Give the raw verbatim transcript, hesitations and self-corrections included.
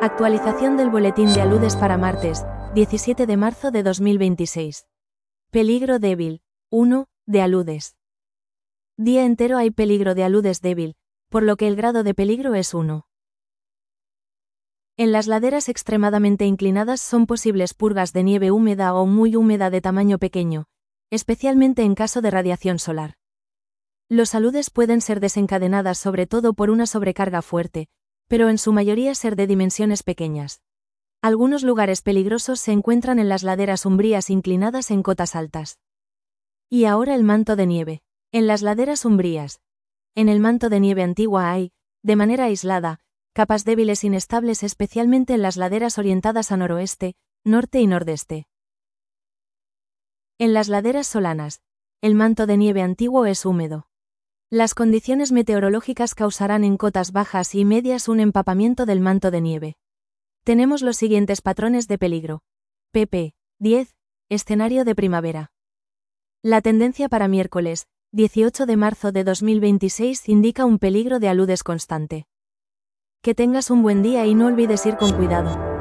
Actualización del boletín de aludes para martes, diecisiete de marzo de dos mil veintiséis. Peligro débil. uno. De aludes. Día entero hay peligro de aludes débil, por lo que el grado de peligro es uno. En las laderas extremadamente inclinadas son posibles purgas de nieve húmeda o muy húmeda de tamaño pequeño, especialmente en caso de radiación solar. Los aludes pueden ser desencadenadas sobre todo por una sobrecarga fuerte, pero en su mayoría ser de dimensiones pequeñas. Algunos lugares peligrosos se encuentran en las laderas umbrías inclinadas en cotas altas. Y ahora el manto de nieve. En las laderas umbrías. En el manto de nieve antigua hay, de manera aislada, capas débiles inestables especialmente en las laderas orientadas a noroeste, norte y nordeste. En las laderas solanas, el manto de nieve antiguo es húmedo. Las condiciones meteorológicas causarán en cotas bajas y medias un empapamiento del manto de nieve. Tenemos los siguientes patrones de peligro. pp. diez. Escenario de primavera. La tendencia para miércoles, dieciocho de marzo de dos mil veintiséis indica un peligro de aludes constante. Que tengas un buen día y no olvides ir con cuidado.